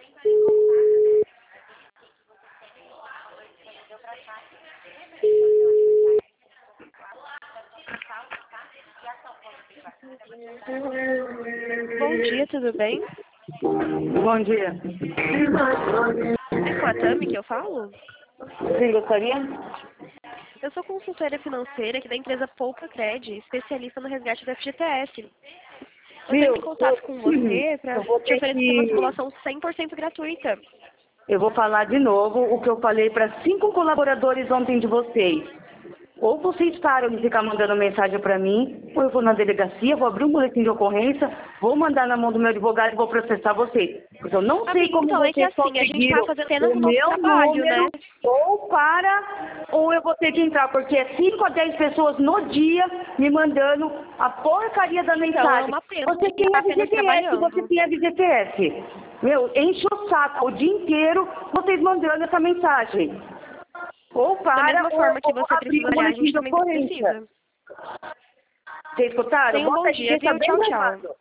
Bom dia, tudo bem? Bom dia. É com a Tami que eu falo? Sim, gostaria? Eu sou consultora financeira aqui da empresa Poupa Cred, especialista no resgate do FGTS. Eu Viu? tenho em contato com você para Eu vou te ter oferecer uma que... simulação 100% gratuita. Eu vou falar de novo o que eu falei para 5 colaboradores ontem de vocês. Ou vocês param de ficar mandando mensagem para mim, ou eu vou na delegacia, vou abrir um boletim de ocorrência, vou mandar na mão do meu advogado e vou processar vocês. Porque eu não sei como Então, é que vocês assim, a gente está conseguiram fazendo apenas o o nosso meu trabalho, né? número, ou eu vou ter que entrar, porque é 5 a 10 pessoas no dia me mandando a porcaria da Então, é mensagem. uma pena, Você a gente tem está a apenas FGTS, você trabalhando. tem a FGTS. Meu, enche o saco o dia inteiro vocês mandando essa mensagem. Ou Da para, mesma ou eu forma que vou você abrir precisa um olhar, a boletim gente de também ocorrência. precisa. Vocês escutaram? Tenha um bom Bota aí, dia, deixa viu? bem Tchau, tchau. gravado.